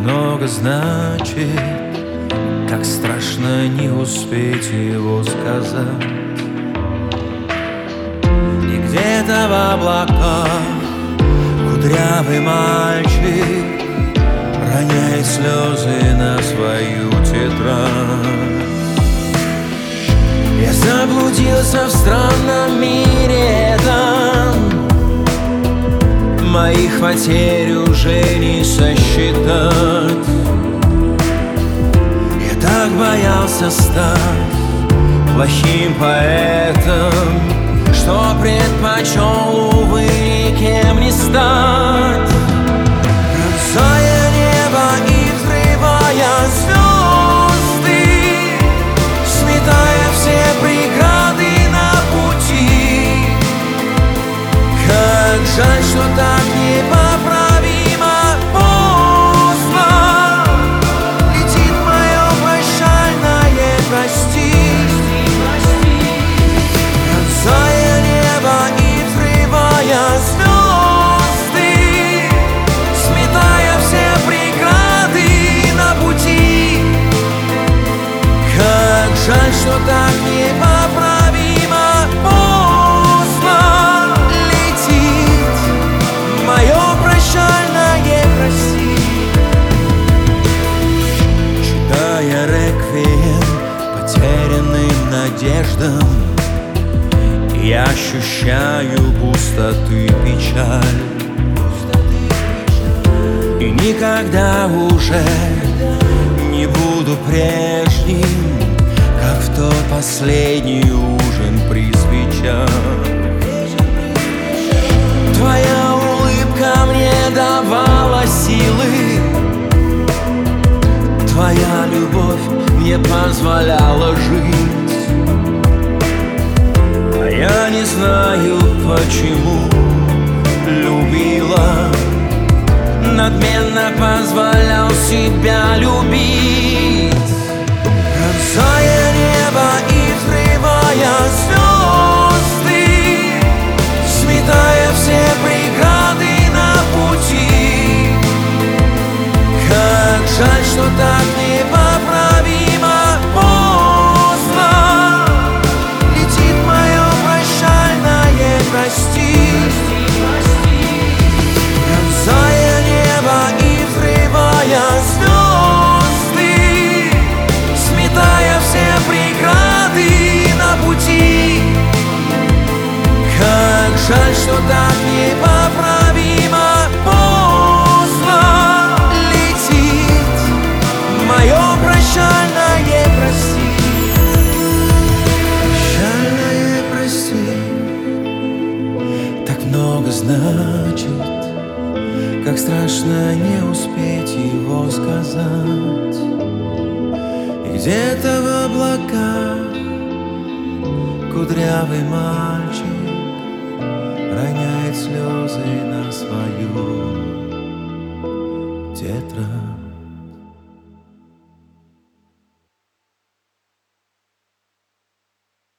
много значит, как страшно не успеть его сказать. И где-то в облаках кудрявый мальчик роняет слезы на свою тетрадь. Я заблудился в странном мире этом, моих потерь уже не сосчитать. Я так боялся стать плохим поэтом, что предпочел, увы, никем не стать. Пронзая небо и взрывая звезды, сметая все преграды на пути. Как жаль, что так непоправимо поздно летит мое прощальное прости. Пронзая небо и взрывая звезды, сметая все преграды на пути. Как жаль, что так непоправимо поздно летит мое прощальное прости. Читая реквием потерянным надеждам, я ощущаю пустоту и печаль. И никогда уже не буду прежним, как в тот последний ужин при свечах. Твоя улыбка мне давала силы, твоя любовь мне позволяла жить. А я не знаю, почему любила, надменно позволял себя любить. Пронзая небо и взрывая звезды, сметая все преграды на пути. Как жаль, что так непоправимо поздно летит мое прощальное прости. Пронзая небо и взрывая звезды, сметая все преграды на пути. Как жаль, что так непоправимо поздно летит мое прощальное прости. Прощальное прости так много значит, как страшно не успеть его сказать. И где-то в облаках кудрявый мальчик роняет слезы на свою